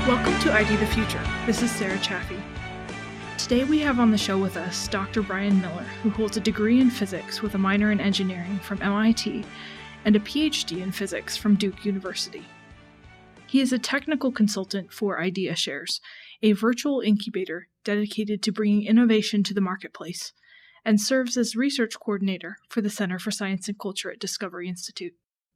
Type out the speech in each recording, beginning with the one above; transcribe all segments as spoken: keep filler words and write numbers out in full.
Welcome to I D the Future. This is Sarah Chaffee. Today we have on the show with us Doctor Brian Miller, who holds a degree in physics with a minor in engineering from M I T and a P H D in physics from Duke University. He is a technical consultant for IdeaShares, a virtual incubator dedicated to bringing innovation to the marketplace, and serves as research coordinator for the Center for Science and Culture at Discovery Institute.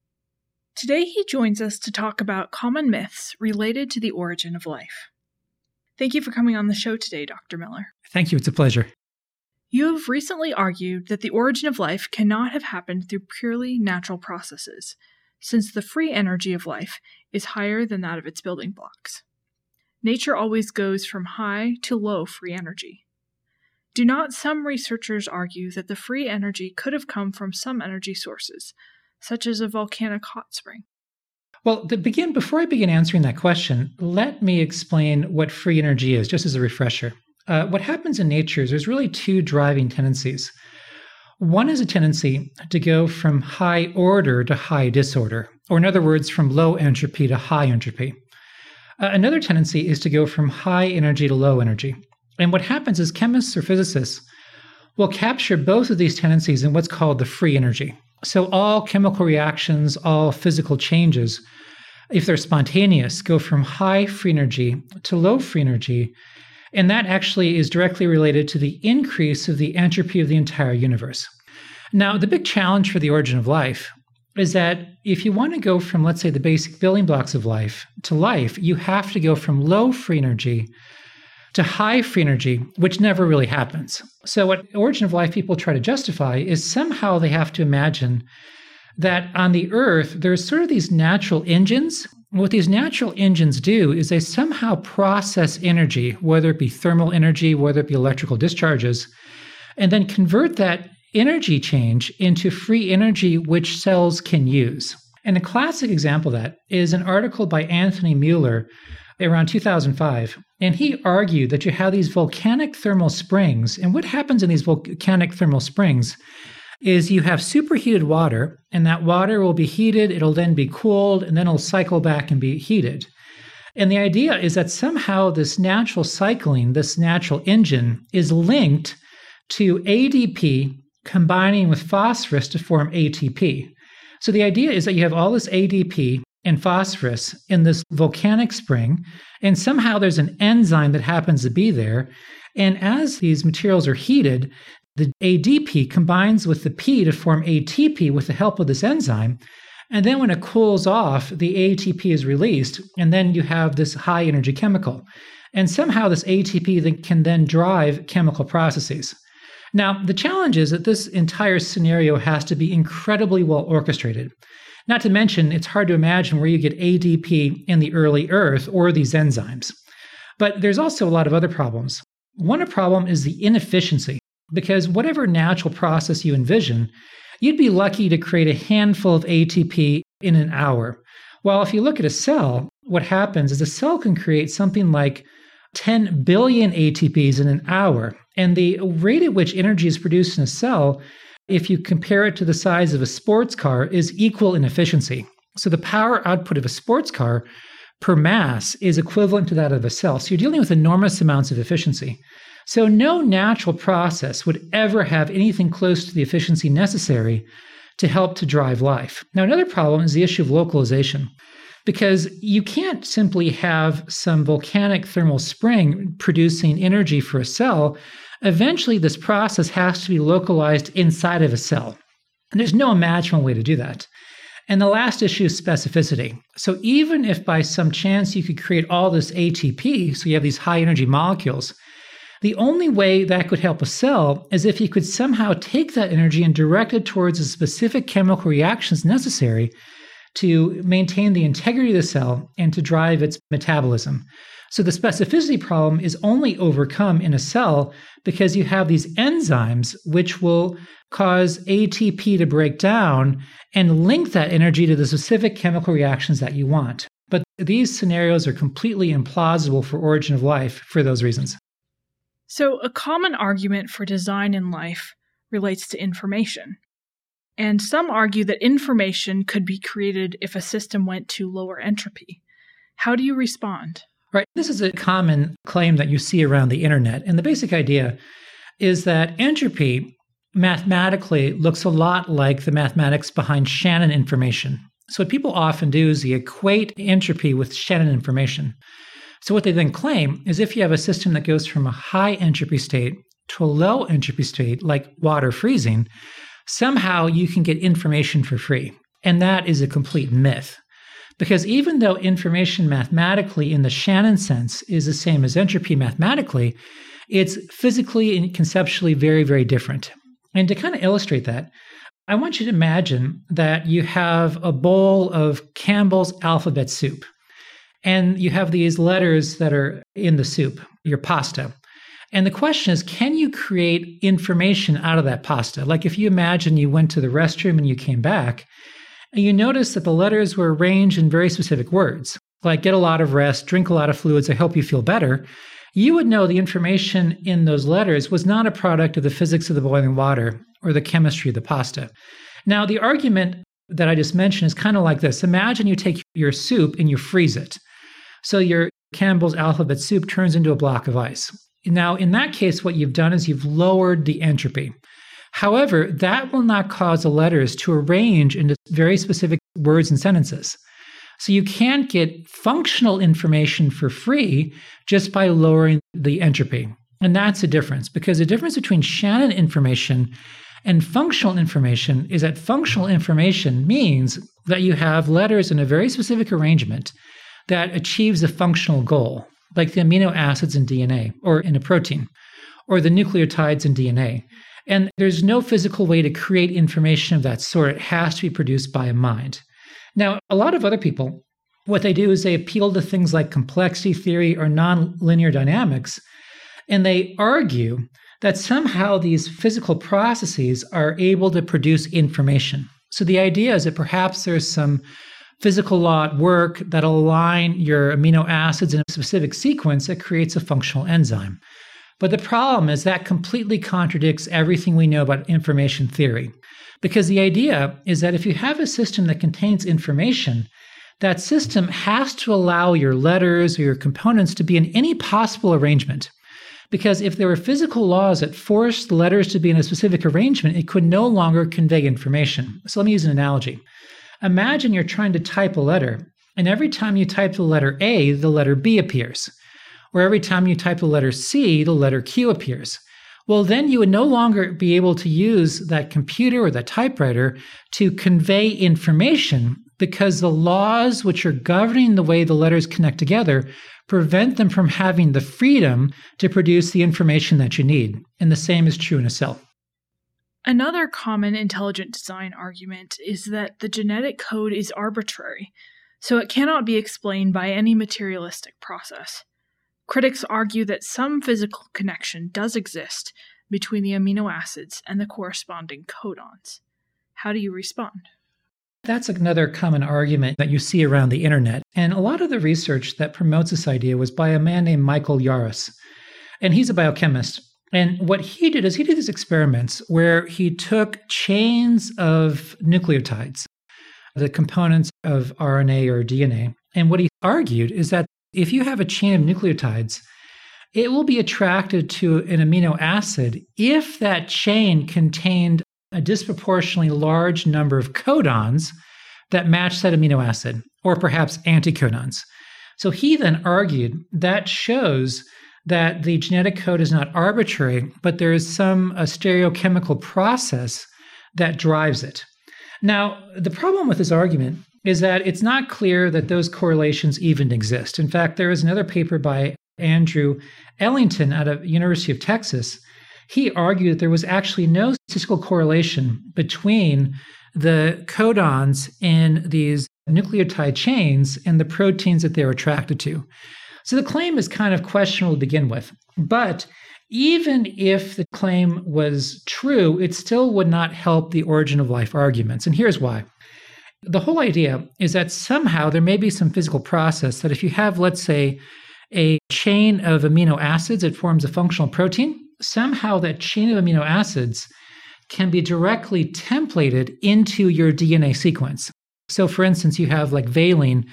Today he joins us to talk about common myths related to the origin of life. Thank you for coming on the show today, Doctor Miller. Thank you. It's a pleasure. You have recently argued that the origin of life cannot have happened through purely natural processes, since the free energy of life is higher than that of its building blocks. Nature always goes from high to low free energy. Do not some researchers argue that the free energy could have come from some energy sources, such as a volcanic hot spring? Well, to begin, before I begin answering that question, let me explain what free energy is, just as a refresher. Uh, what happens in nature is there's really two driving tendencies. One is a tendency to go from high order to high disorder, or in other words, from low entropy to high entropy. Uh, another tendency is to go from high energy to low energy. And what happens is chemists or physicists will capture both of these tendencies in what's called the free energy. So all chemical reactions, all physical changes, if they're spontaneous, go from high free energy to low free energy. And that actually is directly related to the increase of the entropy of the entire universe. Now, the big challenge for the origin of life is that if you want to go from, let's say, the basic building blocks of life to life, you have to go from low free energy to high free energy, which never really happens. So what origin of life people try to justify is somehow they have to imagine that on the Earth, there's sort of these natural engines. What these natural engines do is they somehow process energy, whether it be thermal energy, whether it be electrical discharges, and then convert that energy change into free energy which cells can use. And a classic example of that is an article by Anthony Mueller around two thousand five. And he argued that you have these volcanic thermal springs. And what happens in these volcanic thermal springs is you have superheated water, and that water will be heated, it'll then be cooled, and then it'll cycle back and be heated. And the idea is that somehow this natural cycling, this natural engine, is linked to A D P combining with phosphorus to form A T P. So the idea is that you have all this A D P and phosphorus in this volcanic spring, and somehow there's an enzyme that happens to be there. And as these materials are heated, the A D P combines with the P to form A T P with the help of this enzyme. And then when it cools off, the A T P is released, and then you have this high energy chemical. And somehow this A T P then can then drive chemical processes. Now, the challenge is that this entire scenario has to be incredibly well orchestrated. Not to mention, it's hard to imagine where you get A D P in the early Earth or these enzymes. But there's also a lot of other problems. One problem is the inefficiency, because whatever natural process you envision, you'd be lucky to create a handful of A T P in an hour. While if you look at a cell, what happens is a cell can create something like ten billion A T Ps in an hour. And the rate at which energy is produced in a cell, if you compare it to the size of a sports car, is equal in efficiency. So the power output of a sports car per mass is equivalent to that of a cell. So you're dealing with enormous amounts of efficiency. So no natural process would ever have anything close to the efficiency necessary to help to drive life. Now, another problem is the issue of localization, because you can't simply have some volcanic thermal spring producing energy for a cell. Eventually, this process has to be localized inside of a cell. And there's no imaginable way to do that. And the last issue is specificity. So even if by some chance you could create all this A T P, so you have these high energy molecules, the only way that could help a cell is if you could somehow take that energy and direct it towards the specific chemical reactions necessary to maintain the integrity of the cell and to drive its metabolism. So the specificity problem is only overcome in a cell because you have these enzymes which will cause A T P to break down and link that energy to the specific chemical reactions that you want. But these scenarios are completely implausible for origin of life for those reasons. So a common argument for design in life relates to information. And some argue that information could be created if a system went to lower entropy. How do you respond? Right. This is a common claim that you see around the internet. And the basic idea is that entropy mathematically looks a lot like the mathematics behind Shannon information. So what people often do is they equate entropy with Shannon information. So what they then claim is if you have a system that goes from a high entropy state to a low entropy state, like water freezing, somehow you can get information for free. And that is a complete myth. Because even though information mathematically in the Shannon sense is the same as entropy mathematically, it's physically and conceptually very, very different. And to kind of illustrate that, I want you to imagine that you have a bowl of Campbell's alphabet soup, and you have these letters that are in the soup, your pasta. And the question is, can you create information out of that pasta? Like if you imagine you went to the restroom and you came back, and you notice that the letters were arranged in very specific words, like get a lot of rest, drink a lot of fluids, I hope you feel better. You would know the information in those letters was not a product of the physics of the boiling water or the chemistry of the pasta. Now, the argument that I just mentioned is kind of like this. Imagine you take your soup and you freeze it. So your Campbell's alphabet soup turns into a block of ice. Now, in that case, what you've done is you've lowered the entropy. However, that will not cause the letters to arrange into very specific words and sentences. So you can't get functional information for free just by lowering the entropy. And that's the difference, because the difference between Shannon information and functional information is that functional information means that you have letters in a very specific arrangement that achieves a functional goal, like the amino acids in D N A or in a protein, or the nucleotides in D N A. And there's no physical way to create information of that sort. It has to be produced by a mind. Now, a lot of other people, what they do is they appeal to things like complexity theory or nonlinear dynamics, and they argue that somehow these physical processes are able to produce information. So the idea is that perhaps there's some physical law at work that align your amino acids in a specific sequence that creates a functional enzyme. But the problem is that completely contradicts everything we know about information theory. Because the idea is that if you have a system that contains information, that system has to allow your letters or your components to be in any possible arrangement. Because if there were physical laws that forced the letters to be in a specific arrangement, it could no longer convey information. So let me use an analogy. Imagine you're trying to type a letter, and every time you type the letter A, the letter B appears. Or every time you type the letter C, the letter Q appears. Well, then you would no longer be able to use that computer or that typewriter to convey information because the laws which are governing the way the letters connect together prevent them from having the freedom to produce the information that you need. And the same is true in a cell. Another common intelligent design argument is that the genetic code is arbitrary, so it cannot be explained by any materialistic process. Critics argue that some physical connection does exist between the amino acids and the corresponding codons. How do you respond? That's another common argument that you see around the internet. And a lot of the research that promotes this idea was by a man named Michael Yaros. And he's a biochemist. And what he did is he did these experiments where he took chains of nucleotides, the components of R N A or D N A. And what he argued is that if you have a chain of nucleotides, it will be attracted to an amino acid if that chain contained a disproportionately large number of codons that match that amino acid, or perhaps anticodons. So he then argued that shows that the genetic code is not arbitrary, but there is some a stereochemical process that drives it. Now, the problem with this argument is that it's not clear that those correlations even exist. In fact, there is another paper by Andrew Ellington out of University of Texas. He argued that there was actually no statistical correlation between the codons in these nucleotide chains and the proteins that they're attracted to. So the claim is kind of questionable to begin with. But even if the claim was true, it still would not help the origin of life arguments. And here's why. The whole idea is that somehow there may be some physical process that if you have, let's say, a chain of amino acids, it forms a functional protein. Somehow that chain of amino acids can be directly templated into your D N A sequence. So for instance, you have like valine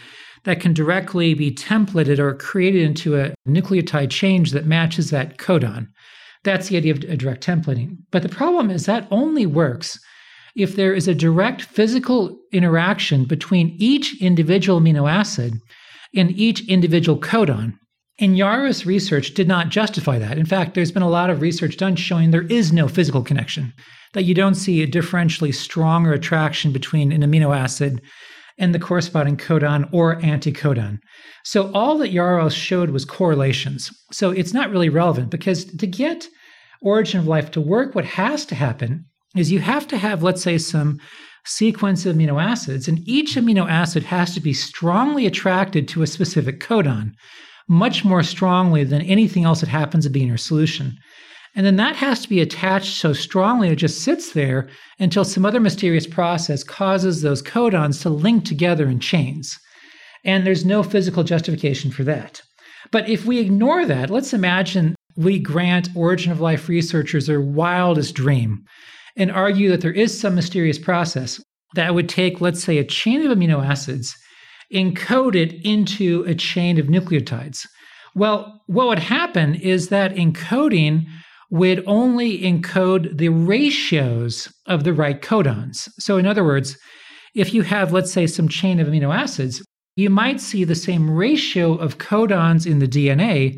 that can directly be templated or created into a nucleotide change that matches that codon. That's the idea of direct templating. But the problem is that only works if there is a direct physical interaction between each individual amino acid and each individual codon. And Yarrow's research did not justify that. In fact, there's been a lot of research done showing there is no physical connection, that you don't see a differentially stronger attraction between an amino acid and the corresponding codon or anticodon. So all that Yarrow showed was correlations. So it's not really relevant, because to get origin of life to work, what has to happen is you have to have, let's say, some sequence of amino acids, and each amino acid has to be strongly attracted to a specific codon, much more strongly than anything else that happens to be in your solution. And then that has to be attached so strongly it just sits there until some other mysterious process causes those codons to link together in chains. And there's no physical justification for that. But if we ignore that, let's imagine we grant origin of life researchers their wildest dream and argue that there is some mysterious process that would take, let's say, a chain of amino acids, encode it into a chain of nucleotides. Well, what would happen is that encoding would only encode the ratios of the right codons. So in other words, if you have, let's say, some chain of amino acids, you might see the same ratio of codons in the D N A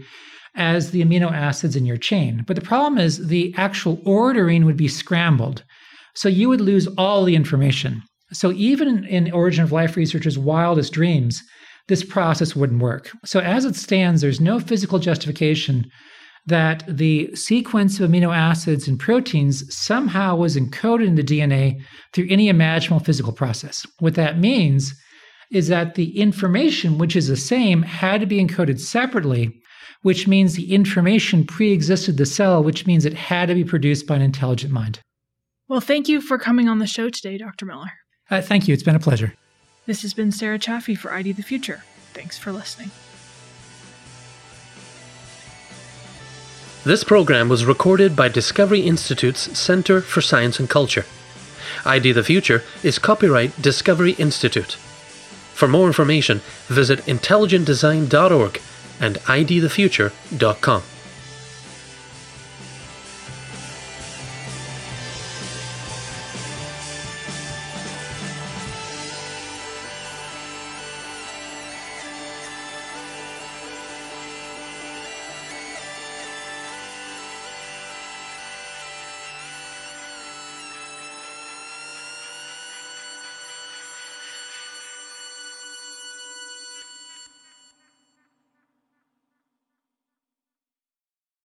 as the amino acids in your chain. But the problem is the actual ordering would be scrambled. So you would lose all the information. So even in origin of life researchers' wildest dreams, this process wouldn't work. So as it stands, there's no physical justification that the sequence of amino acids and proteins somehow was encoded in the D N A through any imaginable physical process. What that means is that the information, which is the same, had to be encoded separately, which means the information pre-existed the cell, which means it had to be produced by an intelligent mind. Well, thank you for coming on the show today, Doctor Miller. Uh, thank you. It's been a pleasure. This has been Sarah Chaffee for I D the Future. Thanks for listening. This program was recorded by Discovery Institute's Center for Science and Culture. I D the Future is copyright Discovery Institute. For more information, visit intelligent design dot org and I D the future dot com.